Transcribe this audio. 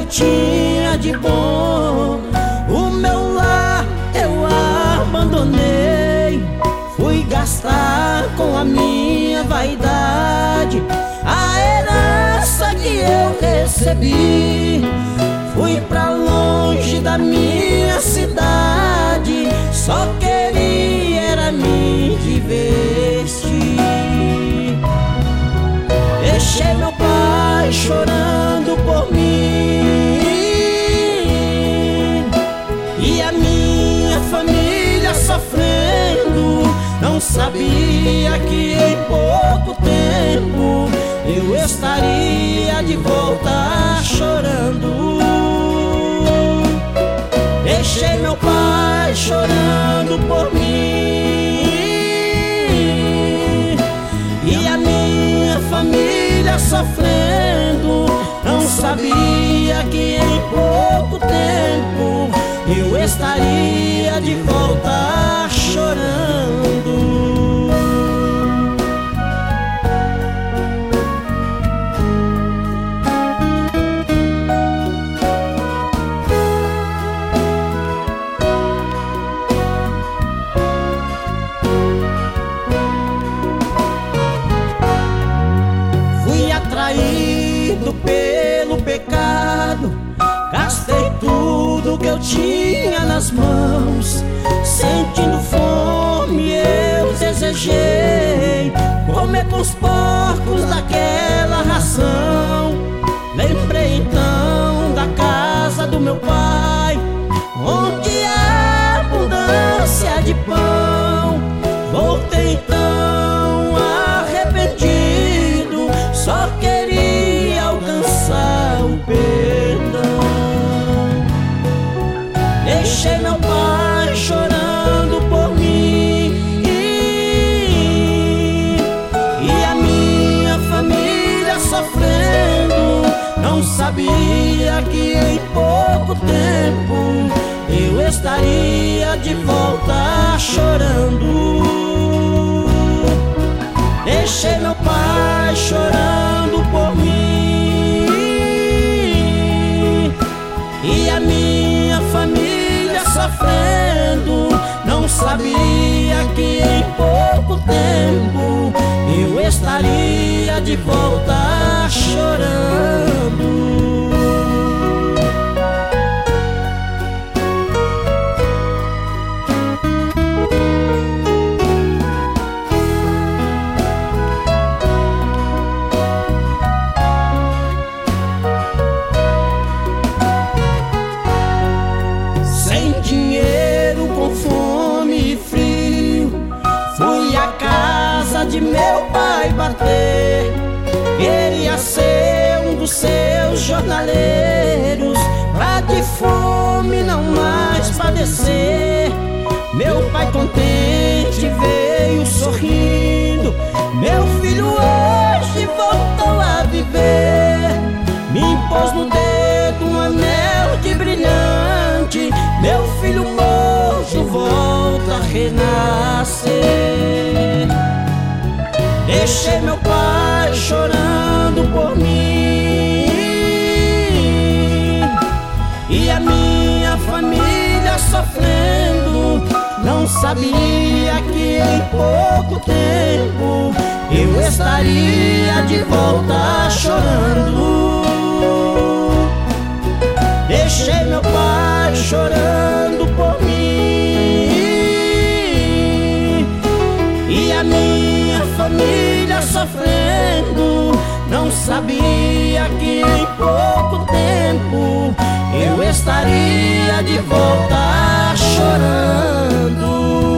tinha de bom. O meu lar eu abandonei, fui gastar com a minha vaidade a herança que eu recebi. Fui pra longe da minha cidade, só queria era me divertir. Deixei meu pai chorando por mim e a minha família sofrendo. Não sabia que em pouco tempo eu estaria de volta chorando. Deixei meu pai chorando por mim e a minha família sofrendo. Não sabia que em pouco tempo eu estaria de volta chorando. Atraído pelo pecado, gastei tudo que eu tinha nas mãos. Sentindo fome eu desejei comer com os porcos daquela ração. Lembrei então da casa do meu pai, onde há abundância de pão. Voltei então arrependido, só queria alcançar o perdão. Deixei meu pai chorando por mim e a minha família sofrendo. Não sabia que em pouco tempo eu estaria de volta chorando. Deixei meu pai chorando por mim e a minha família sofrendo. Não sabia que em pouco tempo eu estaria de volta chorando. Dinheiro, com fome e frio, fui à casa de meu pai bater. Queria ser um dos seus jornaleiros, pra de fome não mais padecer. Meu pai contente veio sorrindo, meu filho hoje voltou a viver. Me impôs no dedo um anel de brilhante, meu filho moço volta a renascer. Deixei meu pai chorando por mim e a minha família sofrendo. Não sabia que em pouco tempo eu estaria de volta chorando. Deixei meu pai chorando por mim e a minha família sofrendo. Não sabia que em pouco tempo eu estaria de volta chorando.